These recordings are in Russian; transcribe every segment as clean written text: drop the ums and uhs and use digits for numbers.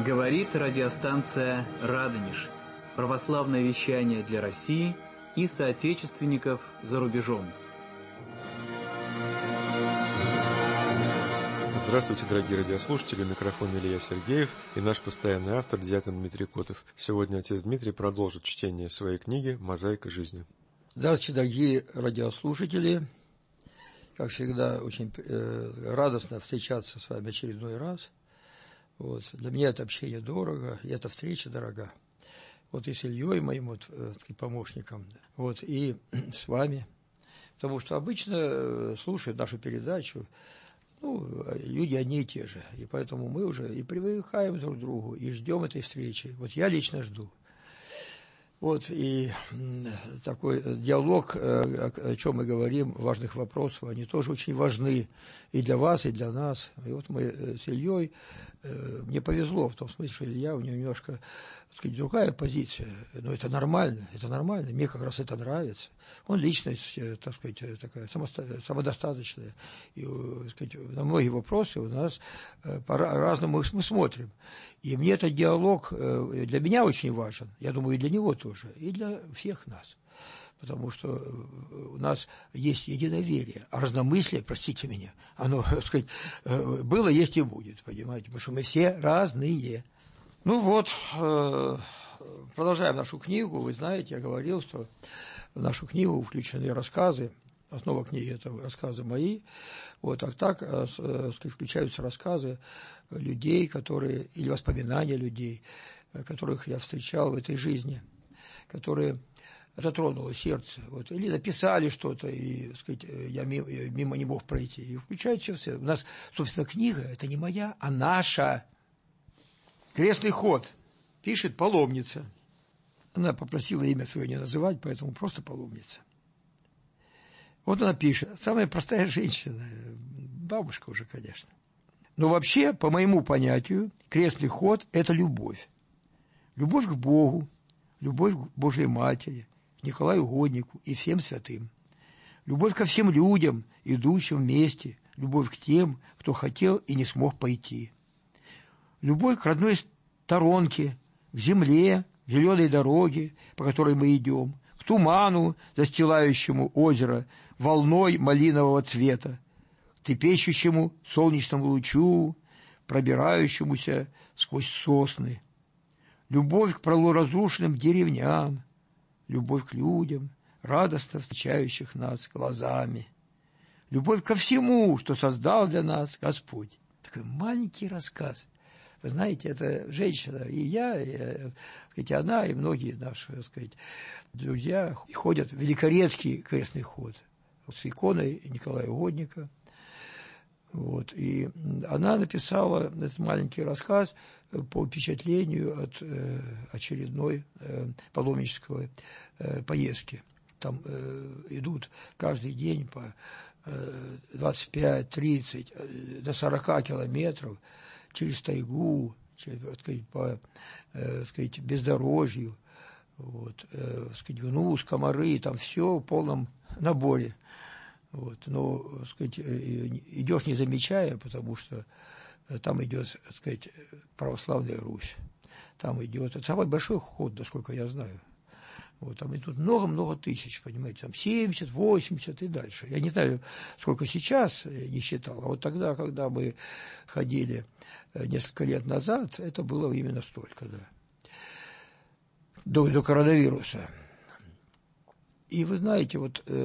Говорит радиостанция «Радонеж». Православное вещание для России и соотечественников за рубежом. Здравствуйте, дорогие радиослушатели, микрофон Илья Сергеев и наш постоянный автор, диакон Дмитрий Котов. Сегодня отец Дмитрий продолжит чтение своей книги «Мозаика жизни». Здравствуйте, дорогие радиослушатели. Как всегда, очень радостно встречаться с вами очередной раз. Для меня это общение дорого, и эта встреча дорога. И с Ильей, моим помощником, и с вами. Потому что обычно слушают нашу передачу люди одни и те же. И поэтому мы уже и привыкаем друг к другу, и ждем этой встречи. Я лично жду. И такой диалог, о чем мы говорим, важных вопросов, они тоже очень важны и для вас, и для нас. И мы с Ильей, мне повезло в том смысле, что Илья, у него немножко, другая позиция, но это нормально, мне как раз это нравится. Он личность, такая самодостаточная, и, на многие вопросы у нас по-разному мы смотрим. И мне этот диалог для меня очень важен, я думаю, и для него тоже, и для всех нас. Потому что у нас есть единоверие, а разномыслие, простите меня, оно, было, есть и будет, понимаете, потому что мы все разные. Продолжаем нашу книгу. Вы знаете, я говорил, что в нашу книгу включены рассказы, основа книги – это рассказы мои, включаются рассказы людей, или воспоминания людей, которых я встречал в этой жизни, которые затронуло сердце, или написали что-то, и, я мимо не мог пройти. И включается все. У нас, собственно, книга, это не моя, а наша. «Крестный ход» пишет паломница. Она попросила имя свое не называть, поэтому просто паломница. Она пишет, самая простая женщина, бабушка уже, конечно. Но вообще, по моему понятию, крестный ход – это любовь. Любовь к Богу, любовь к Божьей Матери, к Николаю Угоднику и всем святым. Любовь ко всем людям, идущим вместе, любовь к тем, кто хотел и не смог пойти. Любовь к родной сторонке, к земле, к зеленой дороге, по которой мы идем, к туману, застилающему озеро волной малинового цвета, к трепещущему солнечному лучу, пробирающемуся сквозь сосны. Любовь к полуразрушенным деревням, любовь к людям, радостно встречающих нас глазами. Любовь ко всему, что создал для нас Господь. Такой маленький рассказ. Вы знаете, это женщина, и я, и она, и многие наши, друзья ходят в Великорецкий крестный ход с иконой Николая Угодника. И она написала этот маленький рассказ по впечатлению от очередной паломнической поездки. Там идут каждый день по 25, 30, до 40 километров через тайгу, по бездорожью, гнус, комары, там все в полном наборе. Но, идешь не замечая, потому что там идет, православная Русь. Там идет, это самый большой ход, насколько я знаю. Там идут много-много тысяч, понимаете, там 70, 80 и дальше. Я не знаю, сколько сейчас, не считал, а тогда, когда мы ходили несколько лет назад, это было именно столько, да. До коронавируса. И вы знаете,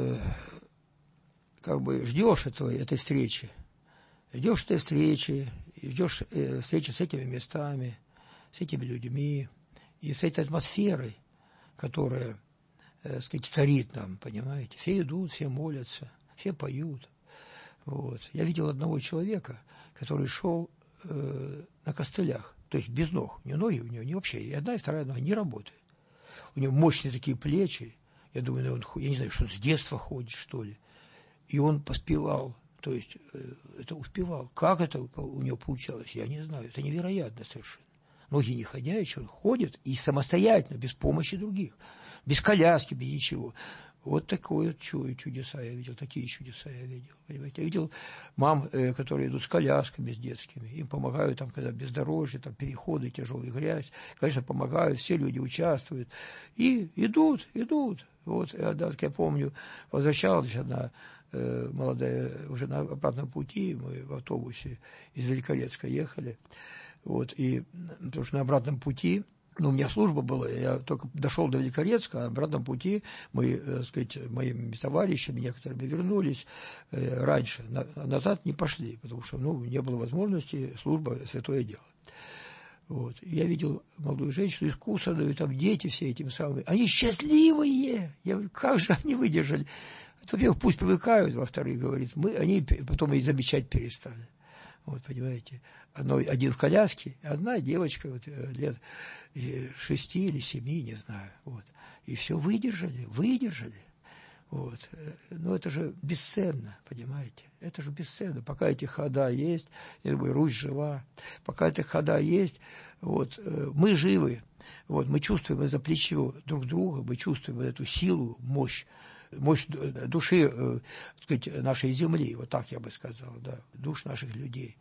ждешь этой встречи, ждешь встречи с этими местами, с этими людьми и с этой атмосферой, которая, царит нам, понимаете. Все идут, все молятся, все поют. Я видел одного человека, который шел на костылях, то есть без ног, ни ноги у него, ни вообще, и одна, и вторая нога не работает. У него мощные такие плечи, я думаю, я не знаю, что он с детства ходит, что ли. И он поспевал, то есть это успевал. Как это у него получалось, я не знаю, это невероятно совершенно. Ноги не ходячие, он ходит и самостоятельно, без помощи других, без коляски, без ничего. Вот такое чудеса я видел, такие чудеса я видел, понимаете. Я видел мам, которые идут с колясками, с детскими, им помогают, там, когда бездорожье, там, переходы, тяжелая грязь, конечно, помогают, все люди участвуют, и идут. Вот, я помню, возвращалась одна молодая, уже на обратном пути, мы в автобусе из Великорецка ехали, вот, и потому что на обратном пути, у меня служба была, я только дошел до Великорецка, а на обратном пути мы, так сказать, моими товарищами, некоторыми вернулись раньше, назад не пошли, потому что, не было возможности, служба – святое дело. Вот. Я видел молодую женщину, искусанную, там дети все этим самым, они счастливые, я говорю, как же они выдержали? Во-первых, пусть привыкают, во-вторых, говорит, они потом и замечать перестали. Вот, понимаете, один в коляске, одна девочка вот, лет 6 или 7, не знаю, вот, и все выдержали, вот, но это же бесценно, понимаете, это же бесценно, пока эти хода есть, я думаю, Русь жива, пока эти хода есть, вот, мы живы, вот, мы чувствуем за плечо друг друга, мы чувствуем эту силу, мощь души, так сказать, нашей земли, вот так я бы сказал, да, душ наших людей.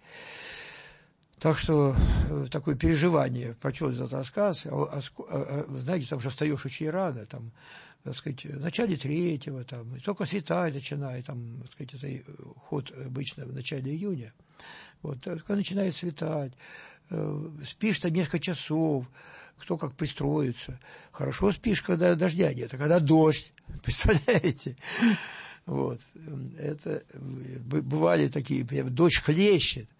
Так что такое переживание, прочел этот рассказ, знаете, там же встаешь очень рано, там, так сказать, в начале 3-го, там, и только светает начинает, там, так сказать, это ход обычно в начале июня, вот, только начинает светать, спишь там несколько часов, кто как пристроится. Хорошо спишь, когда дождя нет, а когда дождь, представляете? Вот. Это бывали такие, дождь хлещет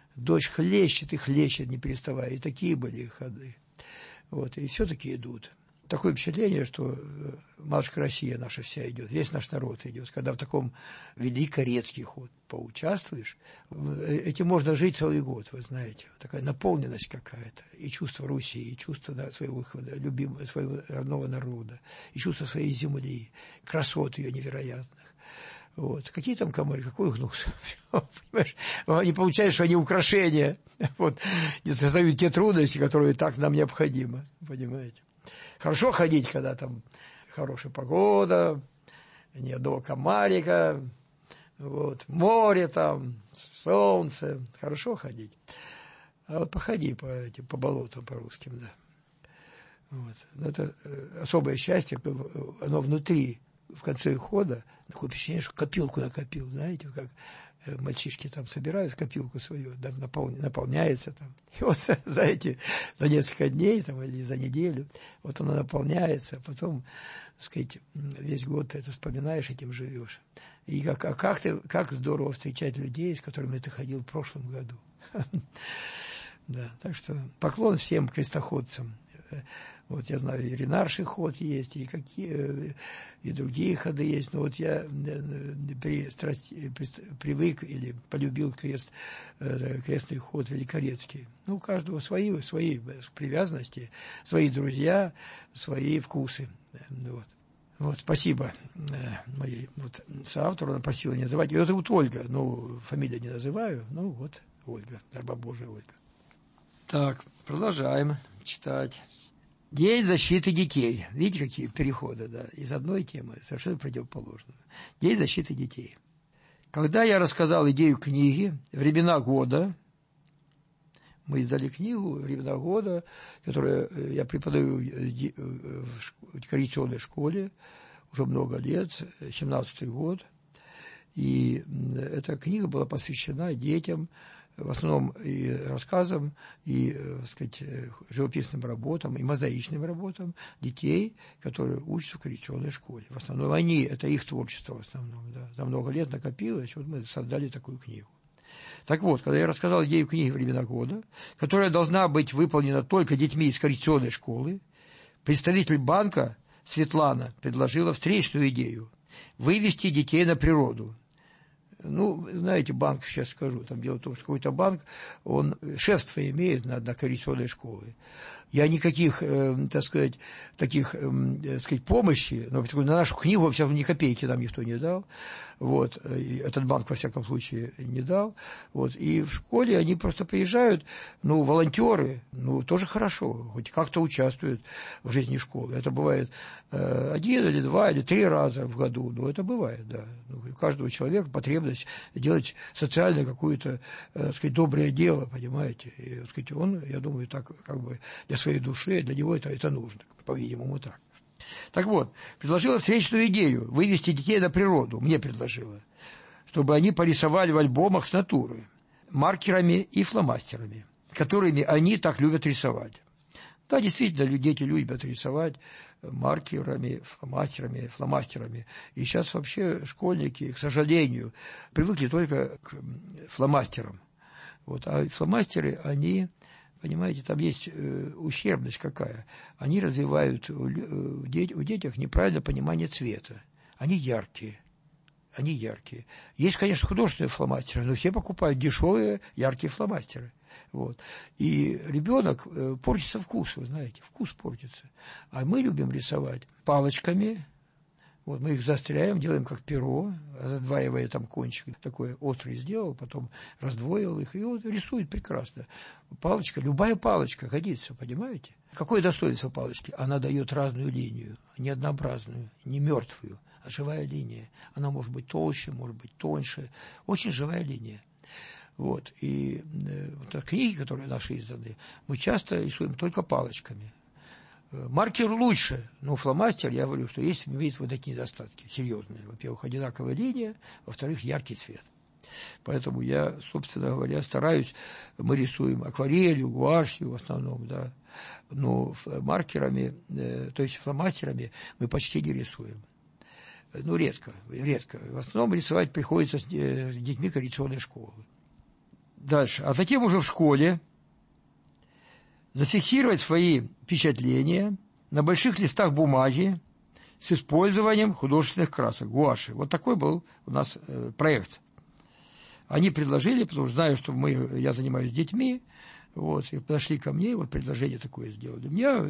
и хлещет, не переставая. И такие были ходы. Вот. И все-таки идут. Такое впечатление, что матушка Россия наша вся идет, весь наш народ идет. Когда в таком Великорецкий ход поучаствуешь, этим можно жить целый год, вы знаете. Такая наполненность какая-то. И чувство Руси, и чувство своего любимого, своего родного народа, и чувство своей земли, красот ее невероятных. Вот. Какие там комары, какой гнус. Понимаешь? Они получают, что они украшения. Вот. Не создают те трудности, которые так нам необходимы. Понимаете? Хорошо ходить, когда там хорошая погода, ни одного комарика, вот, море там, солнце. Хорошо ходить. А вот походи по болотам, по русским, да. Вот. Это особое счастье, оно внутри, в конце хода, такое впечатление, что копилку накопил, знаете, как мальчишки там собирают копилку свою, да, наполняется там. И вот за несколько дней там, или за неделю, вот она наполняется, а потом, так сказать, весь год ты это вспоминаешь, этим живешь. И как здорово встречать людей, с которыми ты ходил в прошлом году. Да, так что поклон всем крестоходцам. Вот я знаю, и Ренарший ход есть, и другие ходы есть. Но вот я привык или полюбил крестный ход Великорецкий. У каждого свои привязанности, свои друзья, свои вкусы. Вот, спасибо моей соавтору, она просила не называть. Ее зовут Ольга, фамилию не называю, вот Ольга, раба Божия Ольга. Так, продолжаем читать. День защиты детей. Видите, какие переходы, да, из одной темы совершенно противоположной. День защиты детей. Когда я рассказал идею книги «Времена года», мы издали книгу «Времена года», которую я преподаю в коррекционной школе уже много лет, 17-й год. И эта книга была посвящена детям, в основном и рассказам, и, так сказать, живописным работам, и мозаичным работам детей, которые учатся в коррекционной школе. В основном это их творчество в основном, да. За много лет накопилось, вот мы создали такую книгу. Так вот, когда я рассказал идею книги «Времена года», которая должна быть выполнена только детьми из коррекционной школы, представитель банка Светлана предложила встречную идею – вывести детей на природу. Знаете, банк, сейчас скажу, там дело в том, что какой-то банк, он шефство имеет над коррекционной школой. Я никаких, так сказать, таких, помощи, на нашу книгу, во всяком, ни копейки нам никто не дал. Вот, этот банк, во всяком случае, не дал. Вот, и в школе они просто приезжают, волонтеры, тоже хорошо, хоть как-то участвуют в жизни школы. Это бывает 1 или 2 или 3 раза в году, это бывает, да. У каждого человека потребность делать социальное какое-то, доброе дело, понимаете. И, он, я думаю, так как бы для своей души, для него это нужно, по-видимому, так. Так вот, предложила встречную идею вывести детей на природу, мне предложила, чтобы они порисовали в альбомах с натуры, маркерами и фломастерами, которыми они так любят рисовать. Да, действительно, дети любят рисовать маркерами, фломастерами. И сейчас вообще школьники, к сожалению, привыкли только к фломастерам. Вот, а фломастеры, они... Понимаете, там есть ущербность какая. Они развивают у детях неправильное понимание цвета. Они яркие. Есть, конечно, художественные фломастеры, но все покупают дешевые, яркие фломастеры. Вот. И ребенок портится вкус, вы знаете, вкус портится. А мы любим рисовать палочками. Вот мы их заостряем, делаем как перо, задваивая там кончик, такой острый сделал, потом раздвоил их, и вот рисует прекрасно. Палочка, любая палочка годится, понимаете? Какое достоинство палочки? Она дает разную линию, не однообразную, не мертвую, а живая линия. Она может быть толще, может быть тоньше, очень живая линия. Вот, и вот книги, которые наши изданы, мы часто рисуем только палочками. Маркер лучше, но фломастер, я говорю, что есть, имеет вот такие недостатки серьезные. Во-первых, одинаковая линия, во-вторых, яркий цвет. Поэтому я, собственно говоря, стараюсь, мы рисуем акварелью, гуашью в основном, да, но маркерами, то есть фломастерами мы почти не рисуем. Редко. В основном рисовать приходится с детьми коррекционной школы. Дальше. А затем уже в школе зафиксировать свои впечатления на больших листах бумаги с использованием художественных красок, гуаши. Вот такой был у нас проект. Они предложили, потому что знаю, что я занимаюсь детьми, вот, и подошли ко мне, вот предложение такое сделали.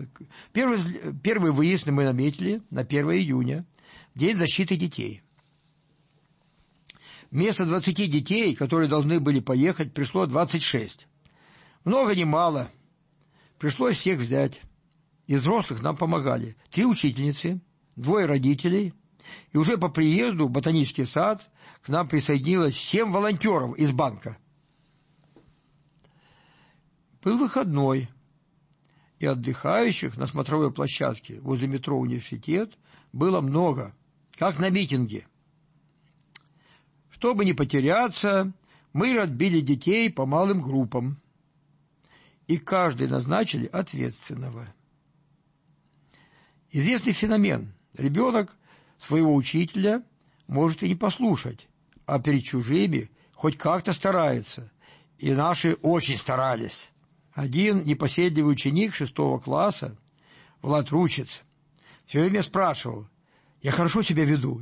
Первый выезд мы наметили на 1 июня, День защиты детей. Вместо 20 детей, которые должны были поехать, пришло 26. Много не мало. Пришлось всех взять. Из взрослых нам помогали 3 учительницы, 2 родителей, и уже по приезду в ботанический сад к нам присоединилось 7 волонтеров из банка. Был выходной, и отдыхающих на смотровой площадке возле метро «Университет» было много, как на митинге. Чтобы не потеряться, мы разбили детей по малым группам, и каждый назначили ответственного. Известный феномен. Ребенок своего учителя может и не послушать, а перед чужими хоть как-то старается. И наши очень старались. Один непоседливый ученик 6 класса, Влад Ручец, все время спрашивал: «Я хорошо себя веду?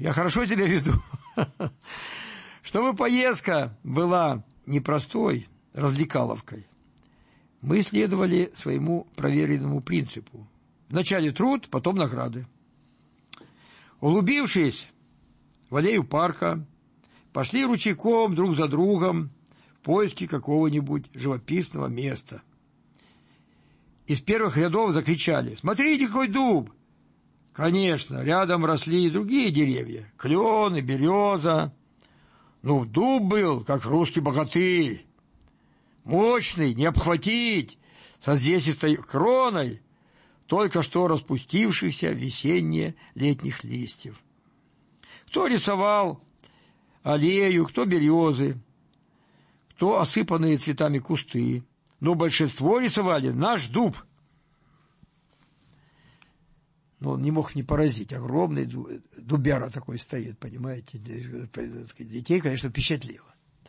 Чтобы поездка была непростой развлекаловкой, мы следовали своему проверенному принципу. Вначале труд, потом награды. Углубившись в аллею парка, пошли ручейком друг за другом в поиске какого-нибудь живописного места. Из первых рядов закричали: «Смотрите, какой дуб!» Конечно, рядом росли и другие деревья, клен и береза. Дуб был, как русский богатырь. Мощный, не обхватить, со известистой кроной, только что распустившихся весенне летних листьев. Кто рисовал аллею, кто березы, кто осыпанные цветами кусты, но большинство рисовали наш дуб. Он не мог не поразить, огромный дубяра такой стоит, понимаете, детей, конечно, впечатлило.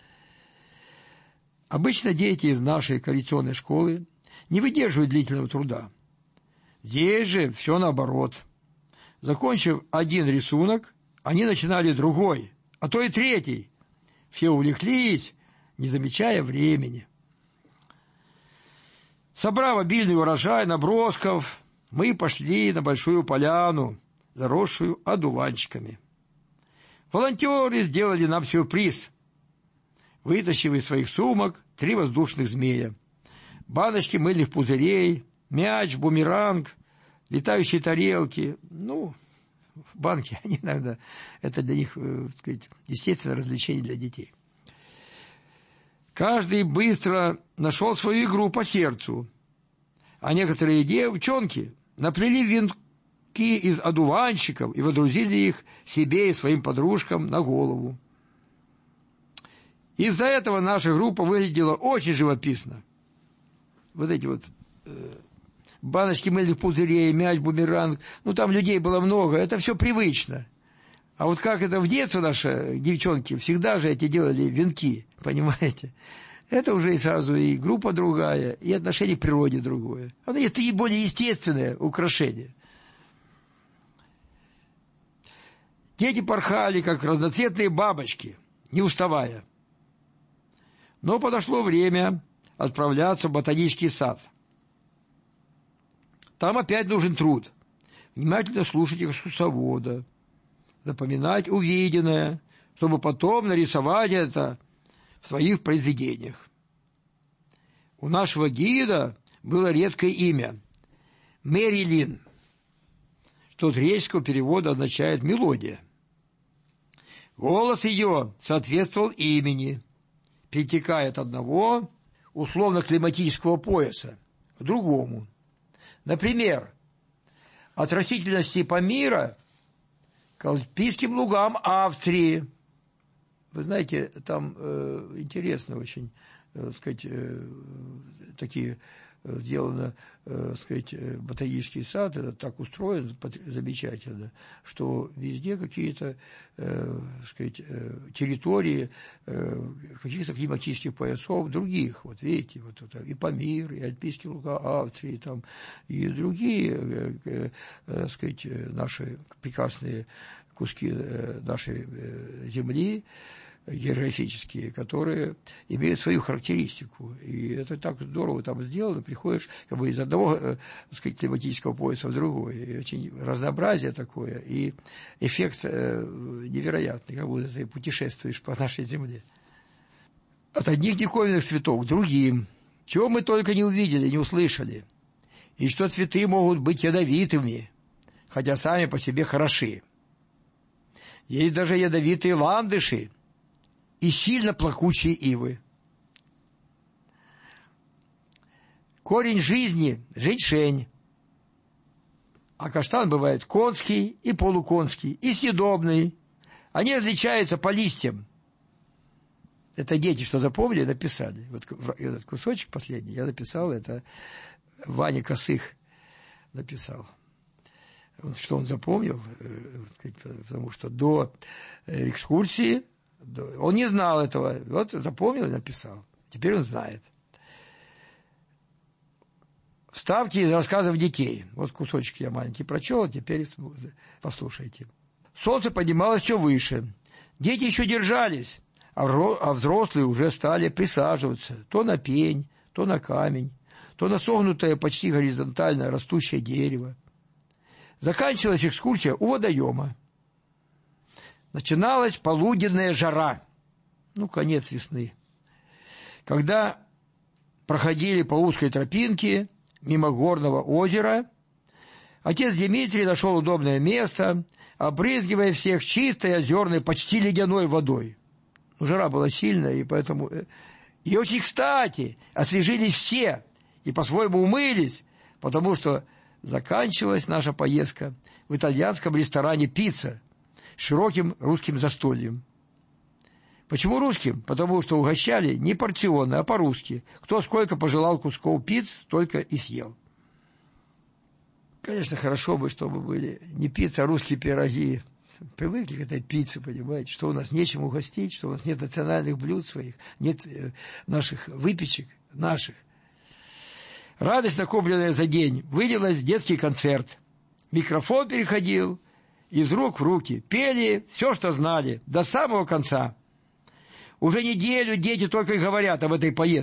Обычно дети из нашей коррекционной школы не выдерживают длительного труда. Здесь же все наоборот. Закончив один рисунок, они начинали другой, а то и третий. Все увлеклись, не замечая времени. Собрав обильный урожай набросков, мы пошли на большую поляну, заросшую одуванчиками. Волонтеры сделали нам сюрприз. Вытащив из своих сумок 3 воздушных змея, баночки мыльных пузырей, мяч, бумеранг, летающие тарелки. Банки, они иногда, это для них, так сказать, естественное развлечение для детей. Каждый быстро нашел свою игру по сердцу, а некоторые девчонки наплели венки из одуванчиков и водрузили их себе и своим подружкам на голову. Из-за этого наша группа выглядела очень живописно. Вот эти вот баночки мыльных пузырей, мяч, бумеранг, там людей было много, это все привычно. А вот как это в детстве наши девчонки всегда же эти делали венки, понимаете? Это уже и сразу и группа другая, и отношение к природе другое. Это и более естественное украшение. Дети порхали, как разноцветные бабочки, не уставая. Но подошло время отправляться в ботанический сад. Там опять нужен труд. Внимательно слушать экскурсовода, запоминать увиденное, чтобы потом нарисовать это в своих произведениях. У нашего гида было редкое имя – Мэрилин, что с греческого перевода означает «мелодия». Голос ее соответствовал имени, перетекая от одного условно-климатического пояса к другому. Например, от растительности Памира к альпийским лугам Австрии. Вы знаете, там интересно очень, такие сделано, ботанический сад, это так устроен замечательно, что везде какие-то, территории каких-то климатических поясов других. Вот видите, и Памир, и альпийские луга Австрии, там, и другие, наши прекрасные куски нашей земли, географические, которые имеют свою характеристику. И это так здорово там сделано. Приходишь из одного, климатического пояса в другой. И очень разнообразие такое. И эффект невероятный, как будто ты путешествуешь по нашей земле. От одних диковинных цветов к другим. Чего мы только не увидели, не услышали. И что цветы могут быть ядовитыми, хотя сами по себе хороши. Есть даже ядовитые ландыши и сильно плакучие ивы. Корень жизни – женьшень. А каштан бывает конский и полуконский, и съедобный. Они различаются по листьям. Это дети, что запомнили, написали. Вот этот кусочек последний я написал, это Ваня Косых написал. Что он запомнил, потому что до экскурсии он не знал этого. Вот запомнил и написал. Теперь он знает. Вставки из рассказов детей. Вот кусочек я маленький прочел, а теперь послушайте. Солнце поднималось все выше. Дети еще держались, а взрослые уже стали присаживаться то на пень, то на камень, то на согнутое почти горизонтально растущее дерево. Заканчивалась экскурсия у водоема. Начиналась полуденная жара. Конец весны. Когда проходили по узкой тропинке мимо горного озера, отец Дмитрий нашел удобное место, обрызгивая всех чистой, озерной, почти ледяной водой. Жара была сильная, и поэтому... И очень кстати, освежились все, и по-своему умылись, потому что заканчивалась наша поездка в итальянском ресторане «Пицца» с широким русским застольем. Почему русским? Потому что угощали не порционно, а по-русски. Кто сколько пожелал кусков пицц, столько и съел. Конечно, хорошо бы, чтобы были не пицца, а русские пироги. Привыкли к этой пицце, понимаете, что у нас нечем угостить, что у нас нет национальных блюд своих, нет наших выпечек, наших. Радость, накопленная за день, вылилась в детский концерт. Микрофон переходил из рук в руки. Пели все, что знали, до самого конца. Уже неделю дети только и говорят об этой поездке.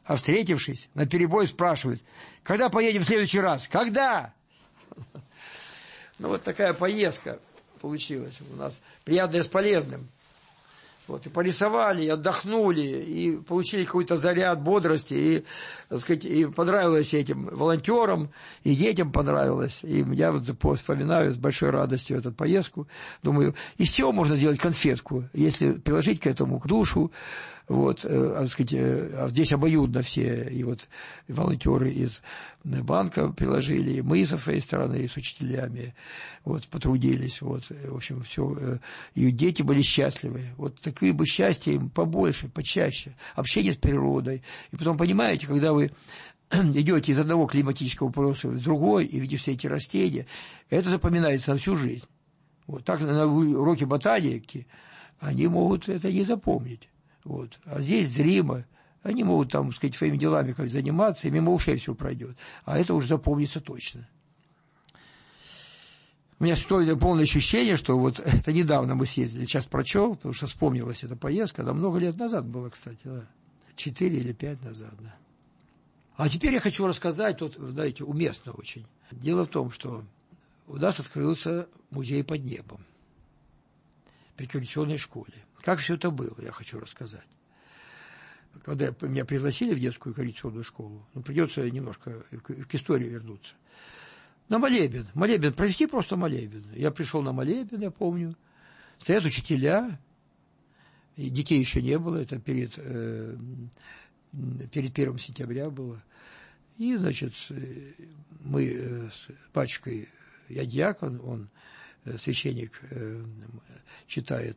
а встретившись, наперебой спрашивают: когда поедем в следующий раз? Когда? Ну, вот такая поездка получилась у нас, приятная с полезным. Вот, и порисовали, и отдохнули, и получили какой-то заряд бодрости, и, так сказать, и понравилось этим волонтерам, и детям понравилось. И я вот вспоминаю с большой радостью эту поездку. Думаю, из всего можно сделать конфетку, если приложить к этому к душу. Вот, так сказать, а здесь обоюдно все, и вот и волонтеры из банка приложили, и мы со своей стороны, и с учителями вот, потрудились. Вот, в общем, все, и дети были счастливы. Вот такие бы счастья им побольше, почаще, общение с природой. И потом, понимаете, когда вы идете из одного климатического вопроса в другой, и видите все эти растения, это запоминается на всю жизнь. Вот так на уроке ботаники они могут это не запомнить. Вот. А здесь зримо. Они могут там, так сказать, своими делами как заниматься, и мимо ушей все пройдет. А это уже запомнится точно. У меня полное ощущение, что вот это недавно мы съездили, сейчас прочел, потому что вспомнилась эта поездка, она много лет назад была, кстати, да. 4 или 5 назад, да. А теперь я хочу рассказать, тут, знаете, уместно очень. Дело в том, что у нас открылся музей под небом при коррекционной школе. Как все это было, я хочу рассказать. Когда меня пригласили в детскую коррекционную школу, придется немножко к истории вернуться. На молебен. Молебен, провести просто молебен. Я пришел на молебен, я помню. Стоят учителя, и детей еще не было, это перед 1 сентября было. И, значит, мы с батюшкой, я диакон, он священник, читает,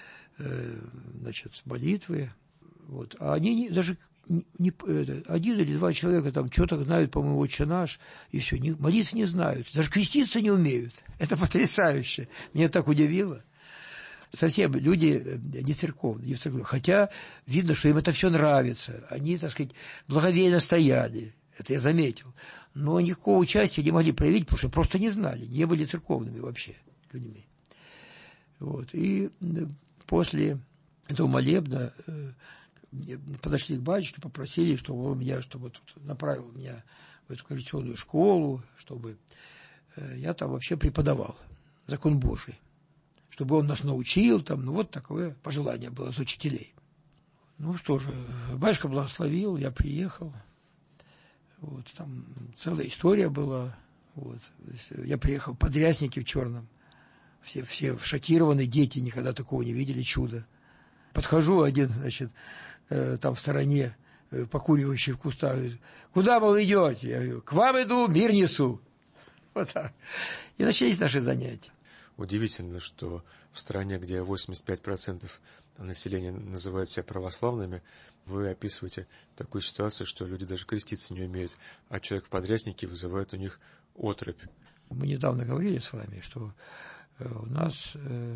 значит, молитвы. Вот. А они даже не, 1 или 2 человека там что-то знают, по-моему, «Отче наш», и все, молиться не знают, даже креститься не умеют. Это потрясающе. Меня так удивило. Совсем люди не церковные, хотя видно, что им это все нравится. Они, так сказать, благоговейно стояли. Это я заметил. Но никакого участия не могли проявить, потому что просто не знали, не были церковными вообще людьми. Вот. И после этого молебна подошли к батюшке, попросили, чтобы он меня, чтобы тут направил меня в эту коррекционную школу, чтобы я там вообще преподавал закон Божий, чтобы он нас научил, там, ну вот такое пожелание было от учителей. Ну что же, батюшка благословил, я приехал, вот, там целая история была, вот, я приехал в подряснике в черном, все шокированы, дети никогда такого не видели, чудо. Подхожу, один, значит, там в стороне, покуривающий в кустах, говорит: куда, мол, идете? Я говорю: к вам иду, мир несу. Вот так. И начались наши занятия. Удивительно, что в стране, где 85% населения называют себя православными, вы описываете такую ситуацию, что люди даже креститься не умеют, а человек в подряснике вызывает у них отрыбь. Мы недавно говорили с вами, что у нас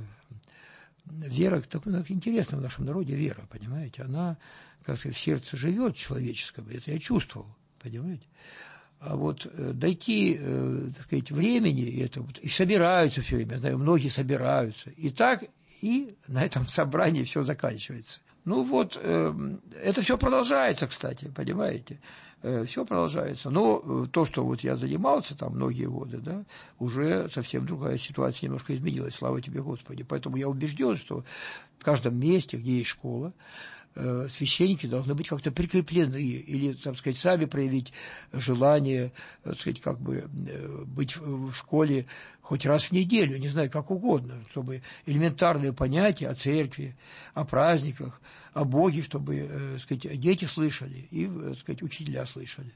вера, так интересно в нашем народе вера, понимаете, она, как сказать, в сердце живет человеческом, это я чувствовал, понимаете. А вот дойти, так сказать, времени, это вот, и собираются все время, я знаю, многие собираются, и так, и на этом собрании все заканчивается. Ну вот, это все продолжается, кстати, понимаете, все продолжается. Но то, что вот я занимался там многие годы, да, уже совсем другая ситуация немножко изменилась, слава тебе, Господи. Поэтому я убежден, что в каждом месте, где есть школа, священники должны быть как-то прикреплены или, так сказать, сами проявить желание, так сказать, как бы быть в школе хоть раз в неделю, не знаю, как угодно, чтобы элементарные понятия о церкви, о праздниках, о Боге, чтобы, так сказать, дети слышали и, так сказать, учителя слышали.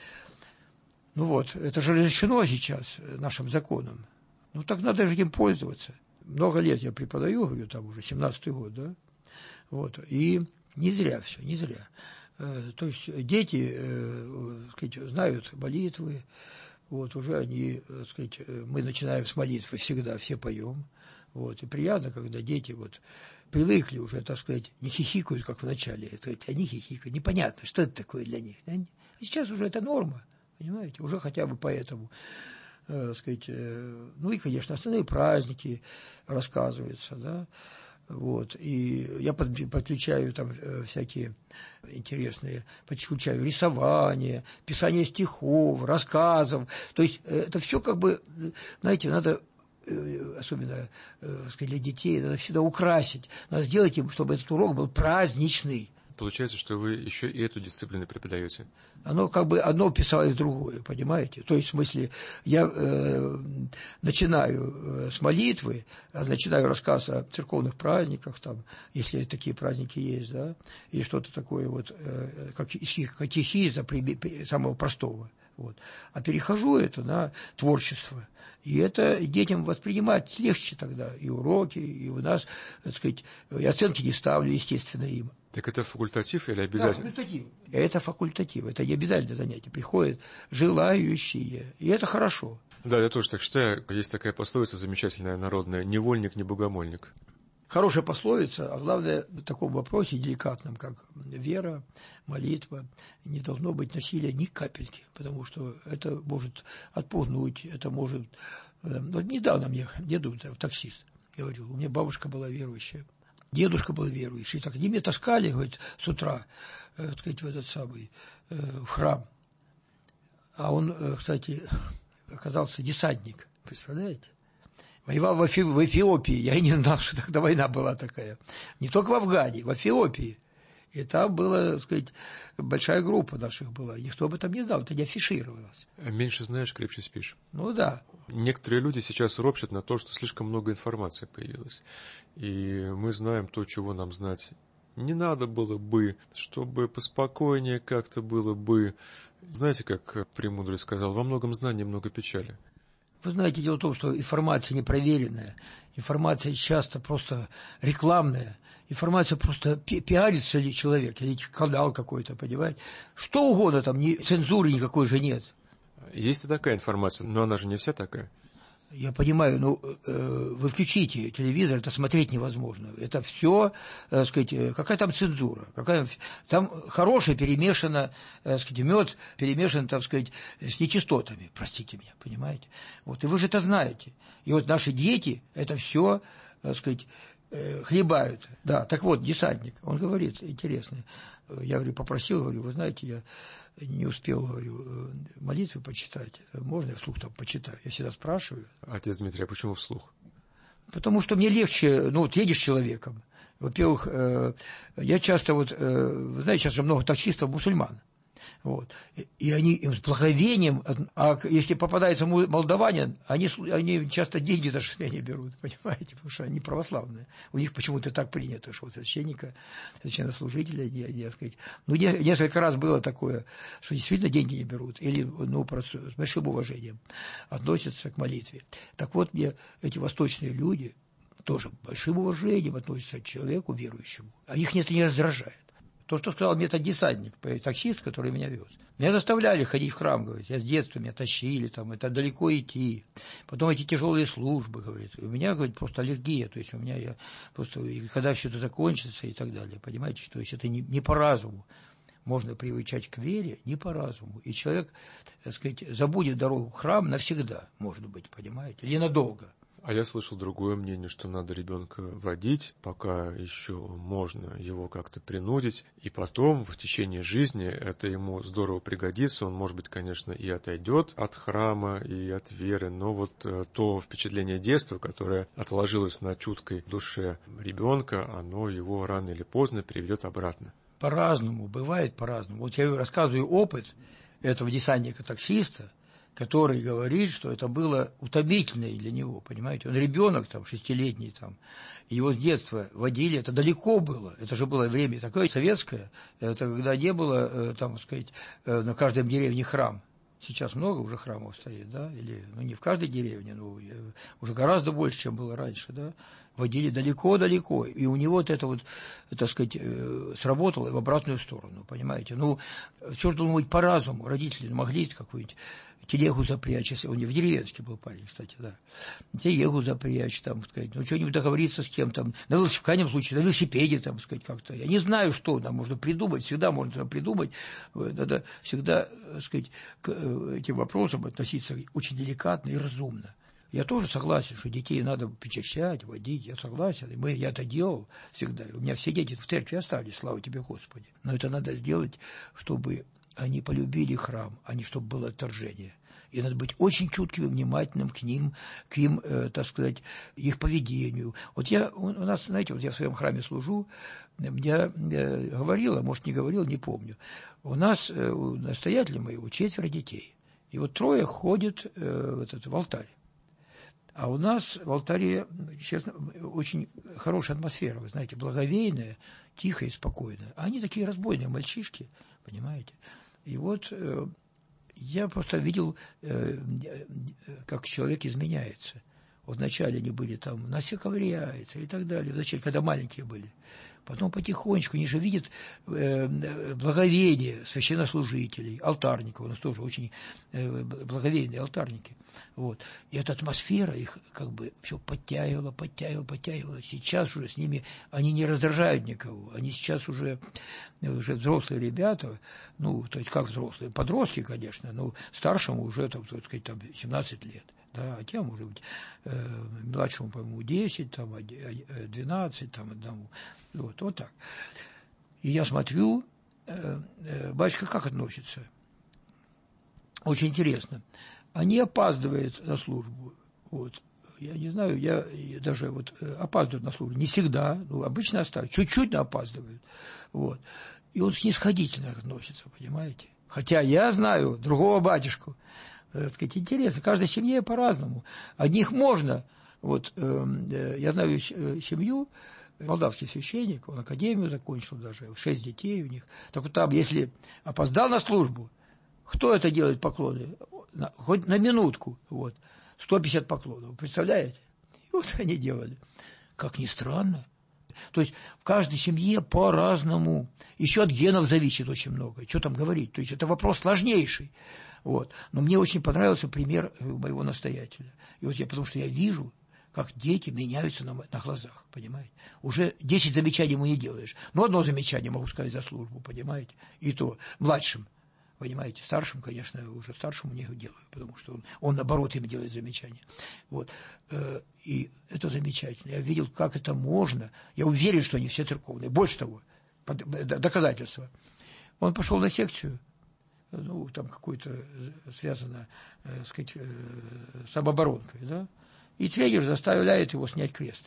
Ну вот, это же разрешено сейчас нашим законом. Ну так надо же этим пользоваться. Много лет я преподаю, говорю, там уже 17-й год, да? Вот, и не зря все, не зря. То есть дети, так сказать, знают молитвы, вот, уже они, так сказать, мы начинаем с молитвы всегда, все поем, вот, и приятно, когда дети вот привыкли уже, так сказать, не хихикают, как в начале, они хихикают, непонятно, что это такое для них. Да? Сейчас уже это норма, понимаете, уже хотя бы поэтому, так сказать, ну и, конечно, остальные праздники рассказываются, да. Вот, и я подключаю там всякие интересные, подключаю рисование, писание стихов, рассказов. То есть это все как бы, знаете, надо, особенно для детей, надо всегда украсить. Надо сделать им, чтобы этот урок был праздничный. Получается, что вы еще и эту дисциплину преподаете. Оно как бы одно вписалось в другое, понимаете? То есть, в смысле, я начинаю с молитвы, начинаю рассказ о церковных праздниках, там, если такие праздники есть, да, и что-то такое вот, как катехиза самого простого. Вот. А перехожу это на творчество. И это детям воспринимать легче тогда, и уроки, и у нас, так сказать, и оценки не ставлю, естественно, им. Так это факультатив или обязательно? Да, факультатив. Это факультатив, это не обязательное занятие. Приходят желающие, и это хорошо. Да, я тоже так считаю. Есть такая пословица замечательная, народная: невольник, не богомольник. Хорошая пословица, а главное, в таком вопросе деликатном, как вера, молитва, не должно быть насилия ни капельки, потому что это может отпугнуть, это может... Вот недавно мне деду, таксист, говорил, у меня бабушка была верующая, дедушка был верующий, так они меня таскали, говорит, с утра, так сказать, в этот самый, в храм. А он, кстати, оказался десантник, представляете? Воевал в Эфиопии, я и не знал, что тогда война была такая. Не только в Афгане, в Эфиопии. И там была, так сказать, большая группа наших была. Никто об этом не знал, это не афишировалось. Меньше знаешь, крепче спишь. Ну да. Некоторые люди сейчас ропщут на то, что слишком много информации появилось. И мы знаем то, чего нам знать не надо было бы, чтобы поспокойнее как-то было бы. Знаете, как Премудрый сказал, во многом знании много печали. Вы знаете, дело в том, что информация непроверенная, информация часто просто рекламная, информация просто пиарится ли человек, или канал какой-то, понимаете. Что угодно там, цензуры никакой же нет. Есть и такая информация, но она же не вся такая. Я понимаю, ну, вы включите телевизор, это смотреть невозможно. Это все, так сказать, какая там цензура, там хорошее перемешано, так сказать, мед перемешан, так сказать, с нечистотами, простите меня, понимаете? Вот, и вы же это знаете. И вот наши дети это все, так сказать, хлебают. Да, так вот, десантник, он говорит, интересно, я, говорю, попросил, говорю, вы знаете, я не успел, говорю, молитвы почитать. Можно я вслух там почитаю? Я всегда спрашиваю. Отец Дмитрий, а почему вслух? Потому что мне легче, ну, вот едешь с человеком. Во-первых, я часто, вот, вы знаете, сейчас же много таксистов мусульман. Вот. И они им с благоговением, а если попадается молдаванин, они часто деньги даже с меня не берут, понимаете, потому что они православные. У них почему-то так принято, что священника, священнослужителя, я сказать, ну, несколько раз было такое, что действительно деньги не берут, или, ну, просто с большим уважением относятся к молитве. Так вот, мне эти восточные люди тоже большим уважением относятся к человеку верующему, а их это не раздражает. То, что сказал мне этот десантник, таксист, который меня вез. Меня заставляли ходить в храм, говорит. Я с детства, меня тащили, там, это далеко идти. Потом эти тяжелые службы, говорит. У меня, говорит, просто аллергия. То есть у меня я просто, когда все это закончится и так далее, понимаете, то есть это не по разуму. Можно привычать к вере не по разуму. И человек, так сказать, забудет дорогу в храм навсегда, может быть, понимаете, или надолго. А я слышал другое мнение, что надо ребенка водить, пока еще можно его как-то принудить, и потом в течение жизни это ему здорово пригодится, он, может быть, конечно, и отойдет от храма и от веры, но вот то впечатление детства, которое отложилось на чуткой душе ребенка, оно его рано или поздно приведет обратно. По-разному, бывает по-разному. Вот я рассказываю опыт этого десантника-таксиста, который говорит, что это было утомительно для него, понимаете. Он ребенок, там, 6-летний, там, его с детства водили, это далеко было, это же было время такое советское, это когда не было, там, сказать, на каждой деревне храм. Сейчас много уже храмов стоит, да, или, ну, не в каждой деревне, но уже гораздо больше, чем было раньше, да, водили далеко-далеко, и у него вот это вот, так сказать, сработало в обратную сторону, понимаете. Ну, все должно быть по разуму, родители могли какую-нибудь телегу запрячь, если он не в деревенске был парень, кстати, да, телегу запрячь, там, сказать, ну, что-нибудь договориться с кем-то, в крайнем случае, на велосипеде, там, сказать, как-то, я не знаю, что нам можно придумать, всегда можно придумать, надо всегда, сказать, к этим вопросам относиться очень деликатно и разумно. Я тоже согласен, что детей надо причащать, водить, я согласен, и я это делал всегда. У меня все дети в церкви остались, слава тебе, Господи. Но это надо сделать, чтобы они полюбили храм, а не чтобы было отторжение. И надо быть очень чутким и внимательным к ним, так сказать, их поведению. Вот у нас, знаете, вот я в своем храме служу, я говорил, а может не говорил, не помню. У нас, у настоятеля моего, 4 детей. И вот 3 ходят в алтарь. А у нас в алтаре, честно, очень хорошая атмосфера, вы знаете, благовейная, тихая и спокойная. А они такие разбойные мальчишки, понимаете. И вот я просто видел, как человек изменяется. Вот вначале они были там, нас все ковыряется и так далее, вначале, когда маленькие были. Потом потихонечку, они же видят благовение священнослужителей, алтарников, у нас тоже очень благовейные алтарники. Вот. И эта атмосфера их как бы все подтягивала. Сейчас уже с ними, они не раздражают никого, они сейчас уже взрослые ребята, ну, то есть как взрослые, подростки, конечно, но старшему уже, так сказать, 17 лет. Да, а тем, может быть, младшему, по-моему, 10, там, 12, там, одному. Вот так. И я смотрю, батюшка как относится? Очень интересно. Они опаздывают на службу. Вот. Я не знаю, я даже вот опаздывают на службу. Не всегда, обычно оставят. Чуть-чуть, но опаздывают. Вот. И он снисходительно относится, понимаете? Хотя я знаю другого батюшку. Так сказать, интересно, каждой семье по-разному. Одних можно, вот я знаю семью, молдавский священник, он академию закончил даже, 6 детей у них. Так вот там, если опоздал на службу, кто это делает поклоны? Хоть на минутку, вот, 150 поклонов, представляете? И вот они делали. Как ни странно. То есть в каждой семье по-разному. Еще от генов зависит очень много. Что там говорить? То есть это вопрос сложнейший. Вот. Но мне очень понравился пример моего настоятеля. И вот потому что я вижу, как дети меняются на глазах, понимаете? Уже 10 замечаний ему не делаешь. Но одно замечание могу сказать за службу, понимаете? И то младшим, понимаете? Старшим, конечно, уже старшему не делаю, потому что он наоборот им делает замечания. Вот. И это замечательно. Я видел, как это можно. Я уверен, что они все церковные. Больше того, доказательства. Он пошел на секцию, ну, там какое-то связано, сказать, с самооборонкой, да, и тренер заставляет его снять крест.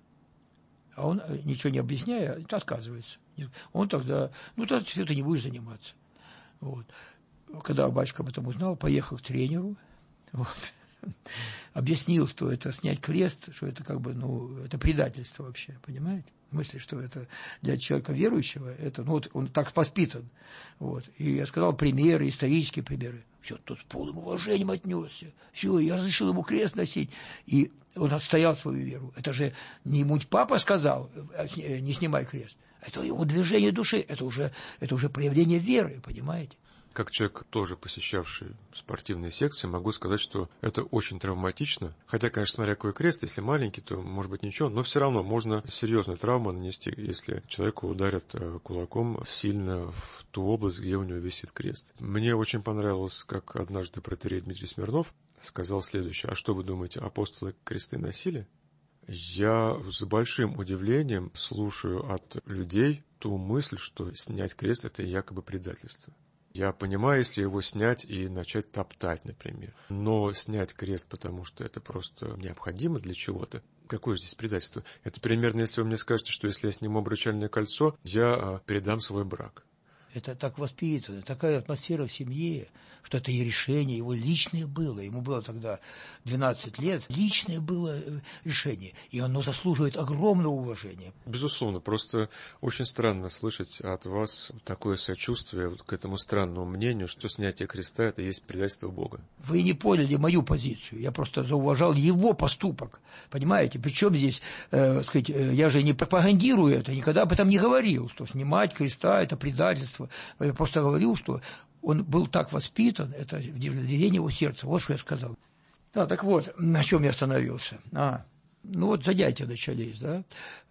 А он, ничего не объясняя, отказывается. Он тогда, тогда все ты не будешь заниматься. Вот. Когда батюшка об этом узнал, поехал к тренеру, вот, объяснил, что это снять крест, что это как бы, это предательство вообще, понимаете? В смысле, что это для человека верующего, это, вот он так воспитан. Вот. И я сказал примеры, исторические примеры. Все, тот с полным уважением отнесся. Все, я разрешил ему крест носить. И он отстоял свою веру. Это же не ему папа сказал, не снимай крест. Это его движение души, это уже проявление веры, понимаете? Как человек, тоже посещавший спортивные секции, могу сказать, что это очень травматично. Хотя, конечно, смотря какой крест, если маленький, то, может быть, ничего, но все равно можно серьезную травму нанести, если человеку ударят кулаком сильно в ту область, где у него висит крест. Мне очень понравилось, как однажды протоиерей Дмитрий Смирнов сказал следующее: а что вы думаете, апостолы кресты носили? Я с большим удивлением слушаю от людей ту мысль, что снять крест – это якобы предательство. Я понимаю, если его снять и начать топтать, например. Но снять крест, потому что это просто необходимо для чего-то. Какое здесь предательство? Это примерно, если вы мне скажете, что если я сниму обручальное кольцо, я передам свой брак. Это так воспитано, такая атмосфера в семье, что это и решение его личное было. Ему было тогда 12 лет, личное было решение, и оно заслуживает огромного уважения. Безусловно, просто очень странно слышать от вас такое сочувствие к этому странному мнению, что снятие креста – это есть предательство Бога. Вы не поняли мою позицию, я просто зауважал его поступок, понимаете? Причем здесь, сказать, я же не пропагандирую это, никогда об этом не говорил, что снимать креста – это предательство. Я просто говорил, что он был так воспитан, это вдохновение его сердца. Вот что я сказал. Да, так вот, на чем я остановился. ну вот занятия начались, да,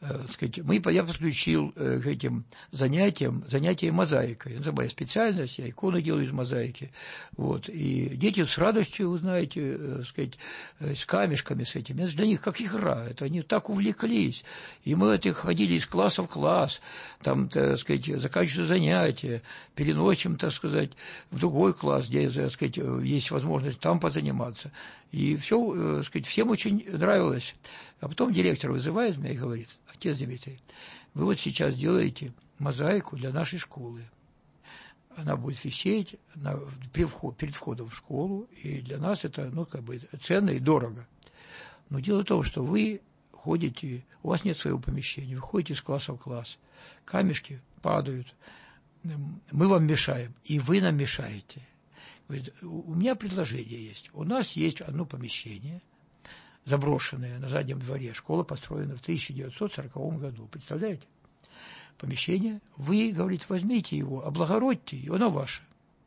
я подключил к этим занятия мозаикой. Это моя специальность, я иконы делаю из мозаики. Вот. И дети с радостью, вы знаете, с камешками с этими. Это для них как игра. Это они так увлеклись. И мы ходили из класса в класс, там, заканчивая занятия, переносим, в другой класс, где, есть возможность там позаниматься. И все, всем очень нравилось. А потом директор вызывает меня и говорит: отец Дмитрий, вы вот сейчас делаете мозаику для нашей школы. Она будет висеть перед входом в школу, и для нас это, ценно и дорого. Но дело в том, что вы ходите, у вас нет своего помещения, вы ходите из класса в класс, камешки падают, мы вам мешаем, и вы нам мешаете. Говорит, у меня предложение есть. У нас есть одно помещение, заброшенное на заднем дворе. Школа построена в 1940 году. Представляете? Помещение. Вы, говорит, возьмите его, облагородьте, и оно ваше.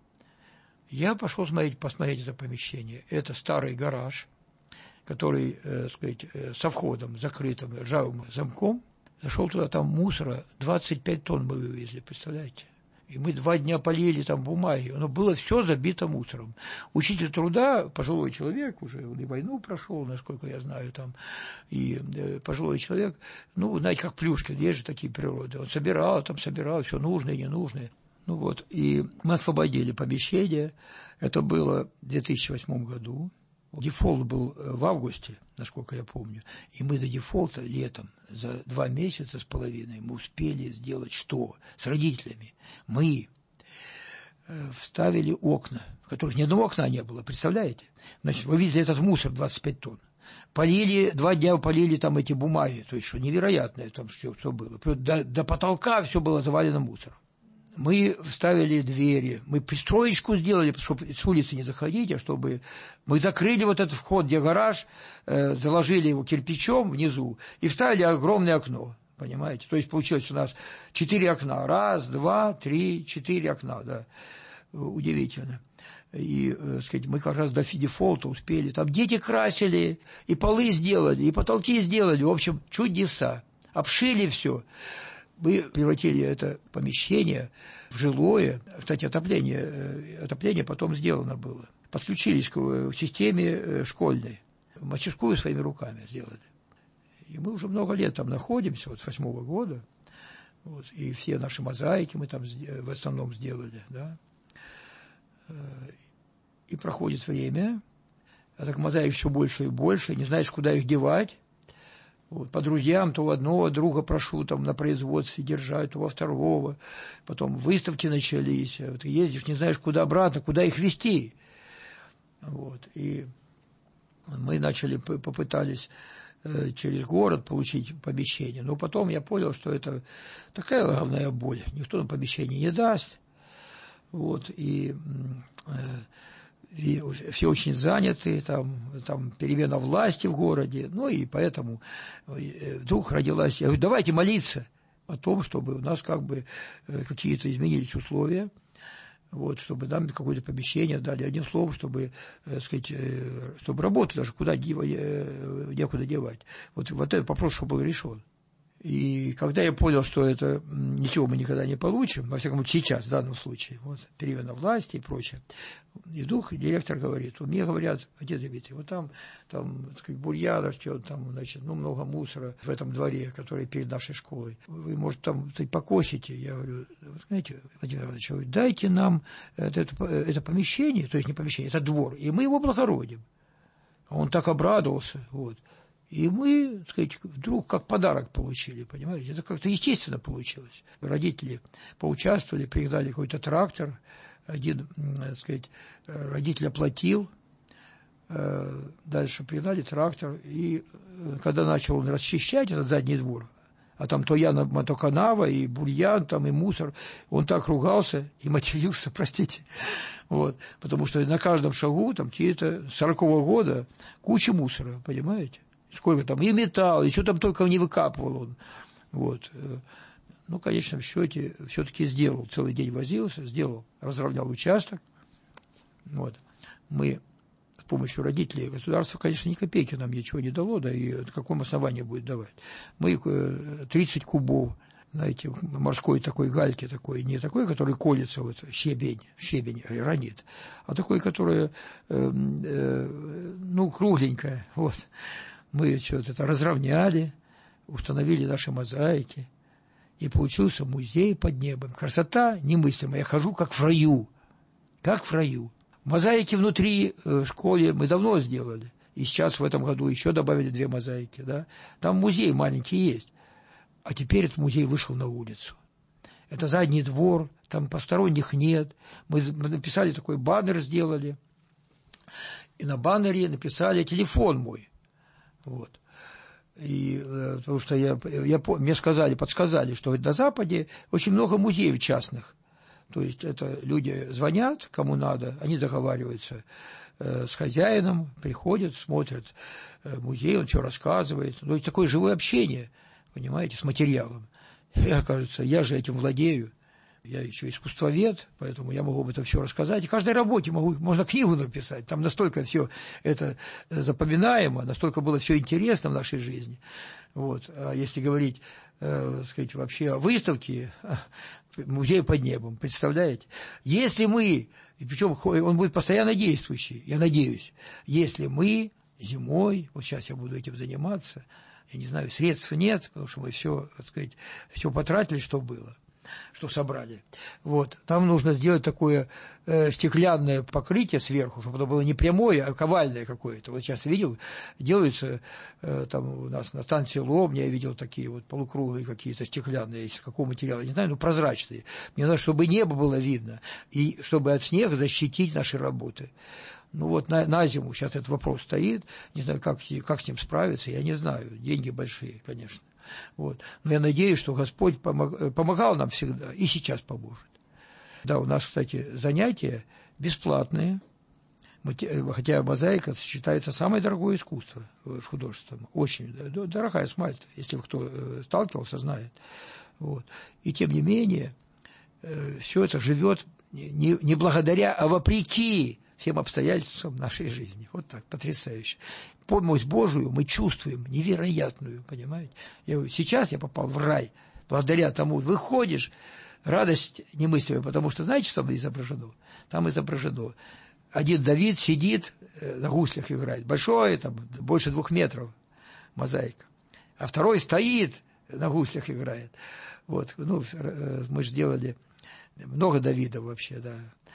Я пошел посмотреть это помещение. Это старый гараж, который, со входом закрытым ржавым замком. Зашел туда, там мусора 25 тонн мы вывезли, представляете? И мы 2 дня полили там бумаги. Оно было все забито мусором. Учитель труда, пожилой человек, уже он и войну прошел, насколько я знаю, там, и пожилой человек, знаете, как Плюшкин, есть же такие природы. Он собирал, все нужное и ненужное. И мы освободили помещение. Это было в 2008 году. Дефолт был в августе, насколько я помню, и мы до дефолта летом за 2 месяца с половиной мы успели сделать что? С родителями. Мы вставили окна, в которых ни одного окна не было, представляете? Значит, вы видели этот мусор 25 тонн. Полили, 2 дня полили там эти бумаги, то есть что невероятное там все было. До потолка все было завалено мусором. Мы вставили двери, мы пристроечку сделали, чтобы с улицы не заходить, а чтобы мы закрыли вот этот вход, где гараж, заложили его кирпичом внизу и вставили огромное окно, понимаете? То есть получилось у нас 4 окна, 1, 2, 3, 4 окна, да, удивительно. И, мы как раз до дефолта успели, там дети красили, и полы сделали, и потолки сделали, в общем, чудеса, обшили все. Мы превратили это помещение в жилое. Кстати, отопление потом сделано было. Подключились к системе школьной. Мастерскую своими руками сделали. И мы уже много лет там находимся, вот с 2008 года. Вот, и все наши мозаики мы там в основном сделали. Да. И проходит время, а так мозаик все больше и больше, не знаешь, куда их девать. Вот, по друзьям, то у одного друга прошу там на производстве держать, то во второго. Потом выставки начались. Вот, ездишь, не знаешь, куда обратно, куда их везти. Вот, и мы попытались через город получить помещение. Но потом я понял, что это такая головная боль. Никто нам помещение не даст. Вот, и все очень заняты, там перемена власти в городе, и поэтому вдруг родилась, я говорю, давайте молиться о том, чтобы у нас какие-то изменились условия, вот, чтобы нам какое-то помещение дали, одним словом, чтобы работать даже некуда девать. Вот этот вопрос, чтобы был решен. И когда я понял, что это ничего мы никогда не получим, во всяком случае сейчас, в данном случае, вот перемена власти и прочее, и вдруг директор говорит, мне говорят, отец Дмитрий, вот там бурьян растет, там, много мусора в этом дворе, который перед нашей школой. Вы, может, там покосите? Я говорю, вы знаете, Владимир Иванович, дайте нам это помещение, то есть не помещение, это двор, и мы его облагородим. Он так обрадовался, вот. И мы, вдруг как подарок получили, понимаете? Это как-то естественно получилось. Родители поучаствовали, пригнали какой-то трактор, один, родитель оплатил, дальше пригнали трактор, и когда начал он расчищать этот задний двор, а там то яма, то канава, и бурьян, там и мусор, он так ругался и матерился, простите, вот, потому что на каждом шагу, там, какие-то 40-го года куча мусора, понимаете? Сколько там, и металл, и что там только не выкапывал он. Вот. В конечном счете, все-таки сделал, целый день возился, разровнял участок. Вот. Мы помощью родителей. Государство, конечно, ни копейки нам ничего не дало, да и на каком основании будет давать. Мы 30 кубов, знаете, морской такой гальки, такой, не такой, который колется, вот, щебень ранит, а такой, который, кругленькая, вот. Мы все это разровняли, установили наши мозаики, и получился музей под небом. Красота немыслимая. Я хожу как в раю. Как в раю. Мозаики внутри в школе мы давно сделали. И сейчас в этом году еще добавили 2 мозаики. Да? Там музей маленький есть. А теперь этот музей вышел на улицу. Это задний двор, там посторонних нет. Мы написали такой баннер, сделали. И на баннере написали телефон мой. Вот. И, потому что мне подсказали, что на Западе очень много музеев частных. То есть это люди звонят, кому надо, они договариваются с хозяином, приходят, смотрят музей, он все рассказывает. То есть такое живое общение, понимаете, с материалом. И, оказывается, я же этим владею. Я еще искусствовед, поэтому я могу об этом все рассказать. И в каждой работе можно книгу написать. Там настолько все это запоминаемо, настолько было все интересно в нашей жизни. Вот. А если говорить, сказать, вообще о выставке, музей под небом, представляете? Если мы, и причем он будет постоянно действующий, я надеюсь, если мы зимой, вот сейчас я буду этим заниматься, я не знаю, средств нет, потому что мы все, так сказать, все потратили, что было, что собрали. Вот. Там нужно сделать такое стеклянное покрытие сверху, чтобы оно было не прямое, а ковальное какое-то. Вот сейчас видел, делаются там у нас на станции Лобня, я видел такие вот полукруглые какие-то стеклянные, из какого материала, не знаю, но прозрачные. Мне надо, чтобы небо было видно, и чтобы от снега защитить наши работы. Ну вот на зиму сейчас этот вопрос стоит, не знаю, как с ним справиться, я не знаю, деньги большие, конечно. Вот. Но я надеюсь, что Господь помогал нам всегда и сейчас поможет. Да, у нас, кстати, занятия бесплатные, хотя мозаика считается самое дорогое искусство в художестве. Очень дорогая смальта, если кто сталкивался, знает. Вот. И тем не менее, все это живет не благодаря, а вопреки всем обстоятельствам нашей жизни. Вот так, потрясающе. Помощь Божию мы чувствуем невероятную, понимаете? Сейчас я попал в рай, благодаря тому, выходишь, радость немыслимая, потому что, знаете, что там изображено? Там изображено, один Давид сидит, на гуслях играет, большой, там, больше 2 метров мозаика, а второй стоит, на гуслях играет. Вот, мы же делали много Давидов вообще, да.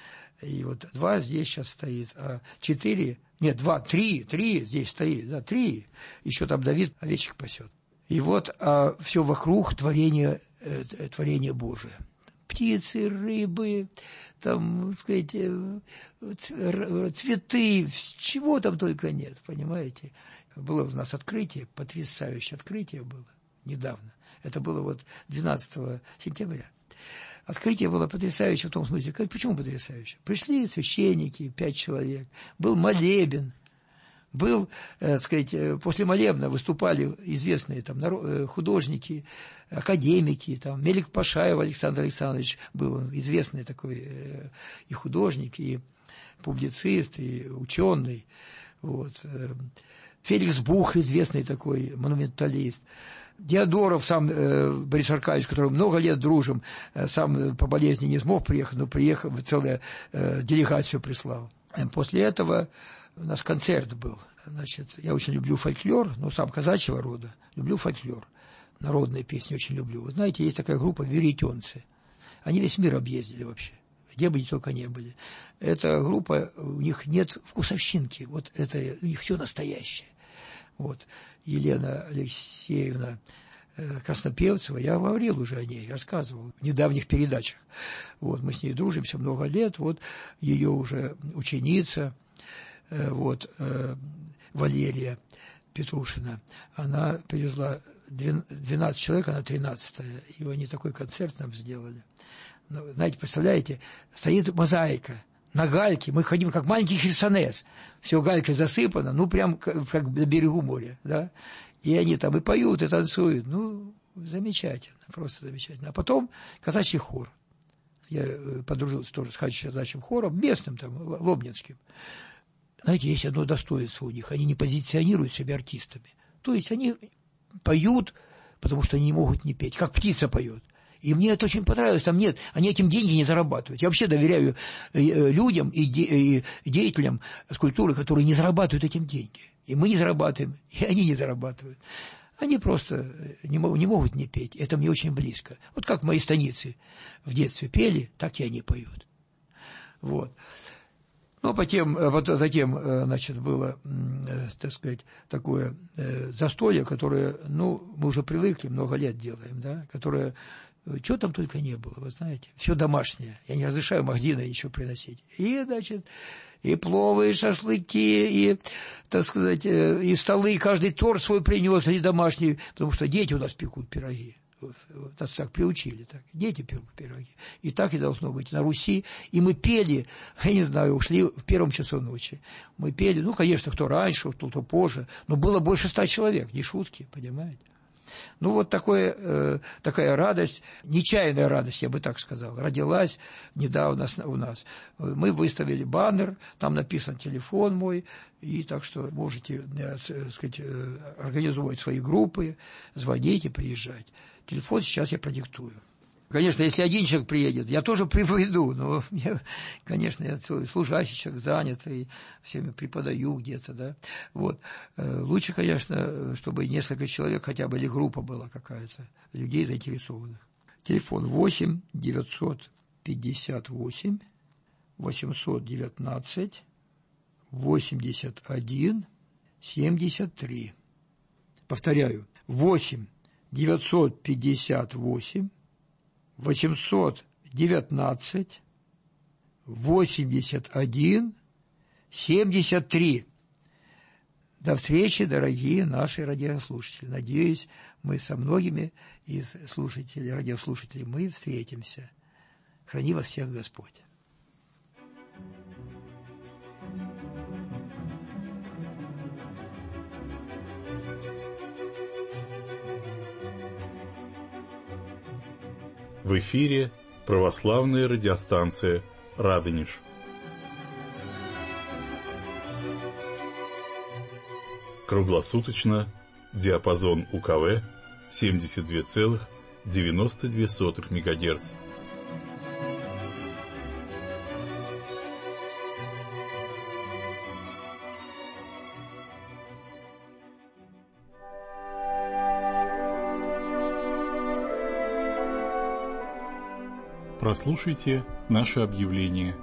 И вот 2 здесь сейчас стоит, а 4, нет, 2, 3 здесь стоит, да, 3, еще там Давид овечек пасет. И вот все вокруг творение Божие. Птицы, рыбы, там, так сказать, цветы, чего там только нет, понимаете. Было у нас открытие, потрясающее открытие было недавно. Это было вот 12 сентября. Открытие было потрясающее в том смысле. Почему потрясающе? Пришли священники, 5 человек, был молебен, был, так сказать, после молебна выступали известные там художники, академики, там Мелик Пашаев Александр Александрович был он известный такой и художник, и публицист, и ученый. Вот. Феликс Бух, известный такой монументалист. Диадоров, сам Борис Аркадьевич, с которым много лет дружим, сам по болезни не смог приехать, но приехал, целую делегацию прислал. После этого у нас концерт был. Значит, я очень люблю фольклор, но сам казачьего рода, люблю фольклор. Народные песни очень люблю. Вы знаете, есть такая группа «Веретенцы». Они весь мир объездили вообще, где бы они только не были. Эта группа, у них нет вкусовщинки, вот это у них все настоящее. Вот. Елена Алексеевна Краснопевцева, я говорил уже о ней, рассказывал в недавних передачах. Вот, мы с ней дружимся много лет, вот ее уже ученица, вот, Валерия Петрушина, она привезла 12 человек, она 13-я, и они такой концерт нам сделали. Ну, знаете, представляете, стоит мозаика на гальке, мы ходим как маленький Херсонес, все галькой засыпано, ну, прям как на берегу моря, да, и они там и поют, и танцуют, ну, замечательно, просто замечательно. А потом казачий хор. Я подружился тоже с казачьим хором, местным там, лобнинским. знаете, есть одно достоинство у них. Они не позиционируют себя артистами. То есть они поют, потому что они не могут не петь, как птица поет. И мне это очень понравилось. Там нет, они этим деньги не зарабатывают. Я вообще доверяю людям и деятелям скульптуры, которые не зарабатывают этим деньги. И мы не зарабатываем, и они не зарабатывают. Они просто не могут не петь. Это мне очень близко. Вот как мои станицы в детстве пели, так и они поют. Вот. Ну, затем, значит, было, так сказать, такое застолье, которое, ну, мы уже привыкли, много лет делаем, да, которое, чего там только не было, вы знаете, все домашнее. Я не разрешаю Махдина ничего приносить. И, значит, и пловы, и шашлыки, и, так сказать, и столы, и каждый торт свой принес, и домашний, потому что дети у нас пекут пироги. Вот, нас так приучили, так. Дети пекут пироги. И так и должно быть на Руси. И мы пели, я не знаю, ушли в 1 часу ночи. Мы пели, ну, конечно, кто раньше, кто позже, но было больше 100 человек, не шутки, понимаете. Ну, вот такая радость, нечаянная радость, я бы так сказал, родилась недавно у нас. Мы выставили баннер, там написан телефон мой, и так что можете, так сказать, организовывать свои группы, звоните, приезжать. Телефон сейчас я продиктую. Конечно, если один человек приедет, я тоже приведу, но, конечно, я служащий человек, занятый, всеми преподаю где-то, да. Вот. Лучше, конечно, чтобы несколько человек хотя бы или группа была какая-то, людей заинтересованных. Телефон 8 958 819 81 73. Повторяю, 8 958 819 81 73. До встречи, дорогие наши радиослушатели. Надеюсь, мы со многими из слушателей, радиослушателей мы встретимся. Храни вас всех Господь. В эфире православная радиостанция «Радонеж». Круглосуточно, диапазон УКВ 72,92 МГц. Прослушайте наше объявление.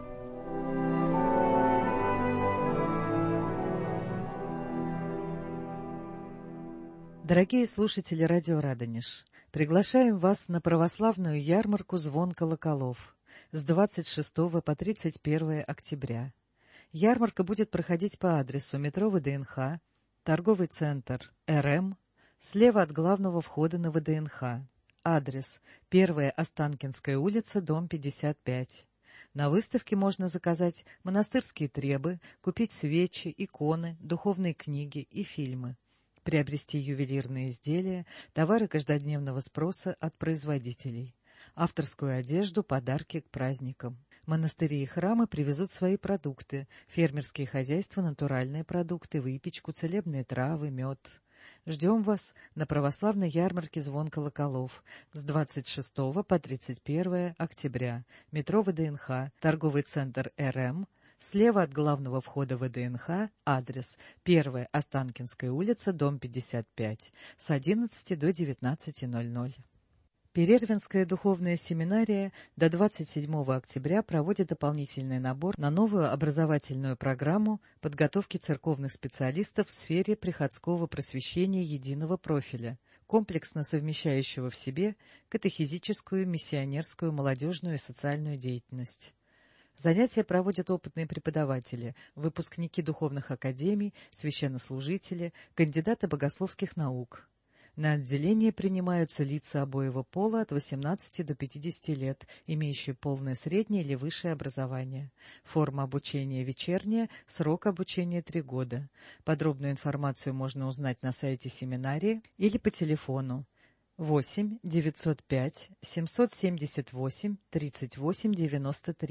Дорогие слушатели радио «Радонеж», приглашаем вас на православную ярмарку «Звон колоколов» с 26 по 31 октября. Ярмарка будет проходить по адресу метро ВДНХ, торговый центр РМ, слева от главного входа на ВДНХ. Адрес: 1 Останкинская улица, дом 55. На выставке можно заказать монастырские требы, купить свечи, иконы, духовные книги и фильмы, приобрести ювелирные изделия, товары каждодневного спроса от производителей, авторскую одежду, подарки к праздникам. Монастыри и храмы привезут свои продукты, фермерские хозяйства, натуральные продукты, выпечку, целебные травы, мед. Ждем вас на православной ярмарке «Звон колоколов» с 26 по 31 октября. Метро ВДНХ, торговый центр РМ, слева от главного входа ВДНХ, адрес: 1 Останкинская улица, дом 55, с 11 до 19:00. Перервинская духовная семинария до 27 октября проводит дополнительный набор на новую образовательную программу подготовки церковных специалистов в сфере приходского просвещения единого профиля, комплексно совмещающего в себе катехизическую, миссионерскую, молодежную и социальную деятельность. Занятия проводят опытные преподаватели, выпускники духовных академий, священнослужители, кандидаты богословских наук. На отделение принимаются лица обоего пола от 18 до 50 лет, имеющие полное среднее или высшее образование. Форма обучения вечерняя, срок обучения 3 года. Подробную информацию можно узнать на сайте семинарии или по телефону 8 905 778 38 93.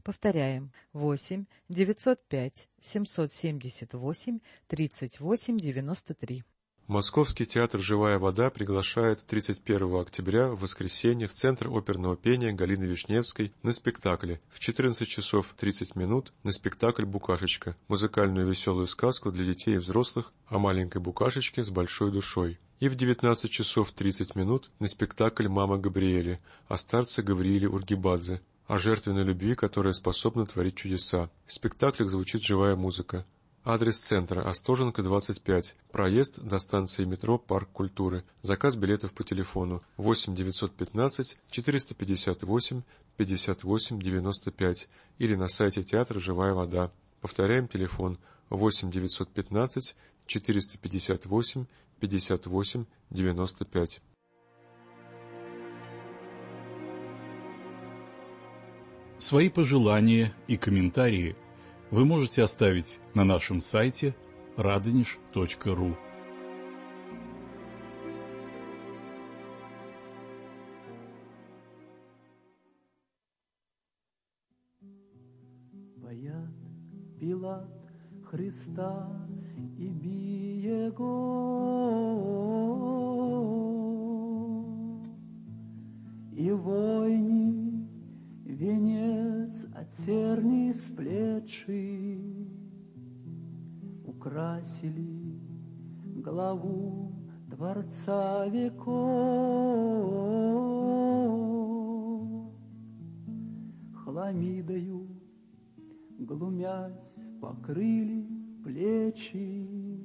Повторяем: 8 905 778 38 93. Московский театр «Живая вода» приглашает 31 октября в воскресенье в Центр оперного пения Галины Вишневской на спектакле в 14 часов 30 минут на спектакль «Букашечка», музыкальную веселую сказку для детей и взрослых о маленькой букашечке с большой душой. И в 19 часов 30 минут на спектакль «Мама Габриэли» о старце Гаврииле Ургибадзе, о жертвенной любви, которая способна творить чудеса. В спектаклях звучит живая музыка. Адрес центра: Остоженко, 25. Проезд до станции метро «Парк культуры». Заказ билетов по телефону 8 915 458 58 95 или на сайте театра «Живая вода». Повторяем телефон: 8 915 458 58 95. Свои пожелания и комментарии вы можете оставить на нашем сайте radonish.ru. Паят Пилат Христа и бije го, и войни венец от терни сплетший украсили главу дворца веков. Хламидою глумясь покрыли плечи,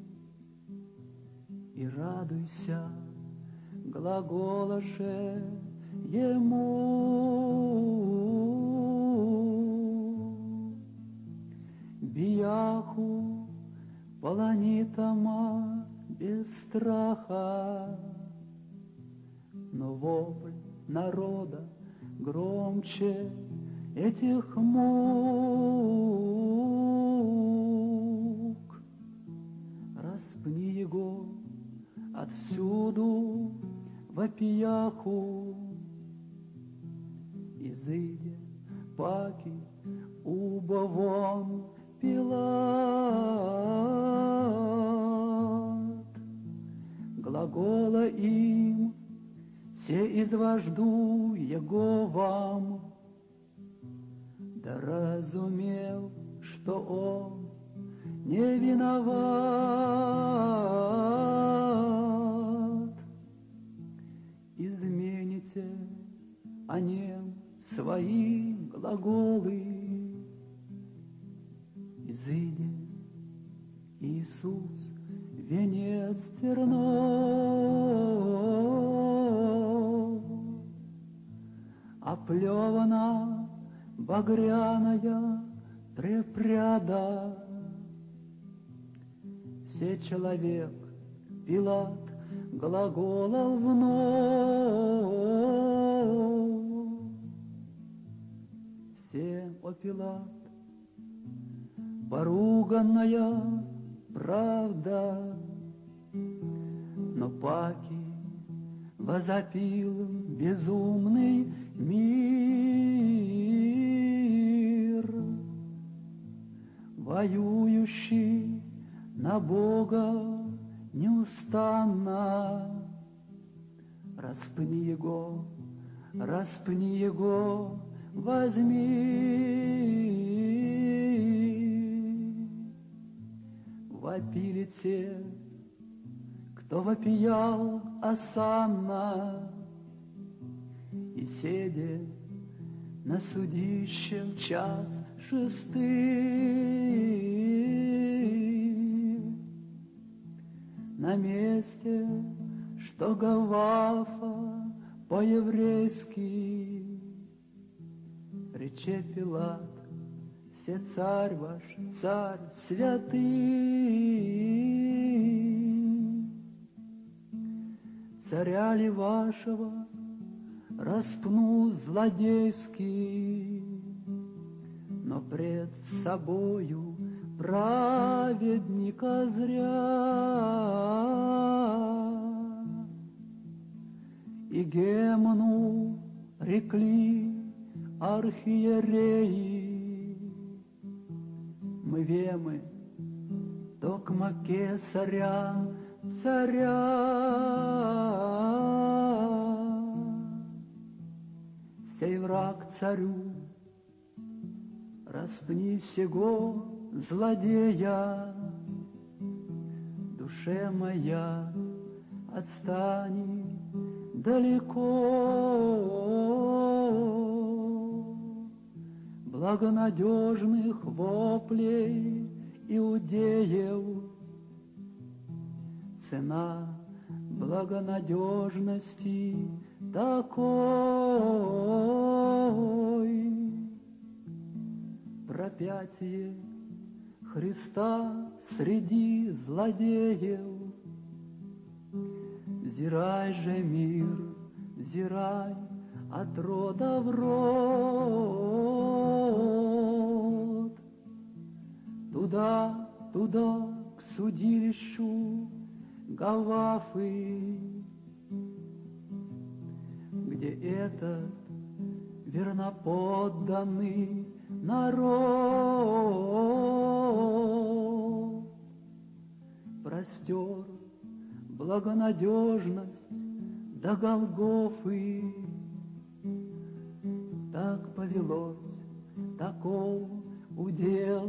и радуйся, глаголаше ему. Бияху полонитама без страха, но вопль народа громче этих мук. Распни его отсюду вопияху, изыде паки убовон Пилат. Глагола им се извожду его вам, да разумел, что он не виноват. Измените о нем свои глаголы, изыде Иисус венец тернов, оплевана багряная препряда. Все человек Пилат глаголал вновь. Все, о Пилат, поруганная правда, но паки возопил безумный мир, воюющий на Бога неустанно. Распни его, возьми. Вопили те, кто вопиял осанна, и седе на судище в час шестый, на месте, что Голгофа по-еврейски, рече Пилат: все царь ваш, царь святый. Царя ли вашего распну злодейский, но пред собою праведника зря. И Гемну рекли архиереи, вемы, токма кесаря, царя. Сей враг царю, распни сего злодея. Душе моя, отстань далеко, благонадежных воплей иудеев. Цена благонадежности такой. Пропятие Христа среди злодеев. Взирай же, мир, взирай от рода в род. Туда, туда, к судилищу Голгофы, где этот верноподданный народ простер благонадежность до Голгофы. Так повелось, таков удел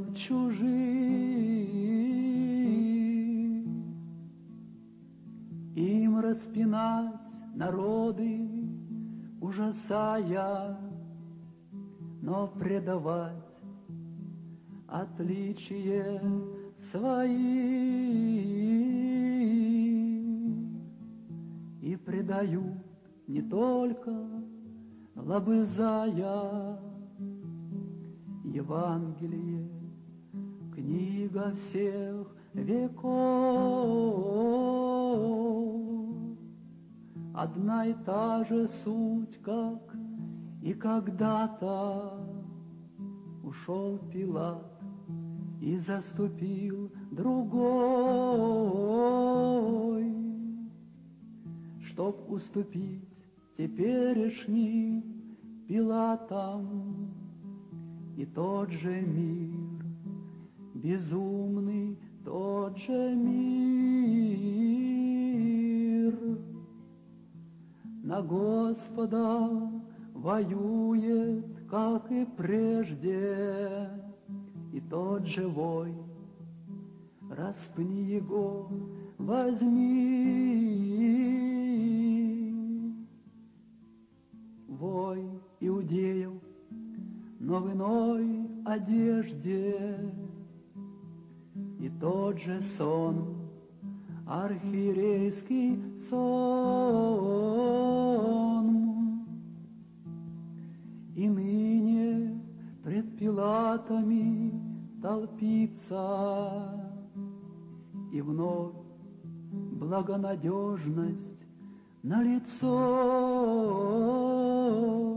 чужих. Им распинать народы, ужасая, но предавать отличие свои. И предают не только лобызая. Евангелие, книга всех веков, одна и та же суть, как и когда-то. Ушел Пилат и заступил другой, чтоб уступить теперешним Пилатам. И тот же мир, безумный тот же мир, на Господа воюет, как и прежде, и тот же вой, распни его, возьми. Вой иудеев, но в иной одежде, и тот же сон, архиерейский сон. И ныне пред Пилатами толпится, и вновь благонадежность налицо.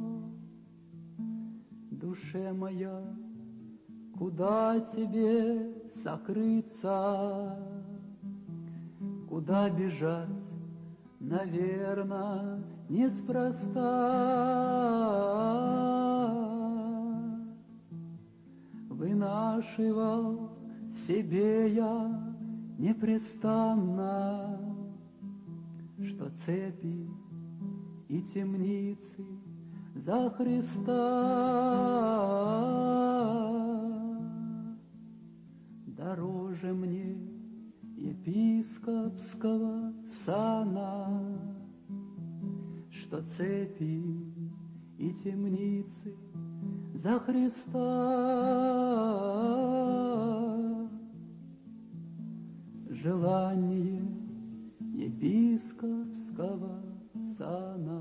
Душе моя, куда тебе сокрыться, куда бежать, наверно, неспроста. Вынашивал себе я непрестанно, что цепи и темницы за Христа. Дороже мне епископского сана, что цепи и темницы за Христа. Желание епископского сана.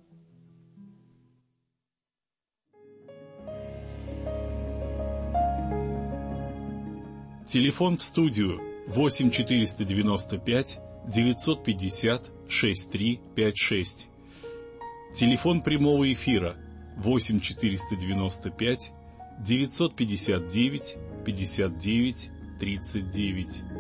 Телефон в студию 8 495 950 6356. Телефон прямого эфира 8 495 959 59 39.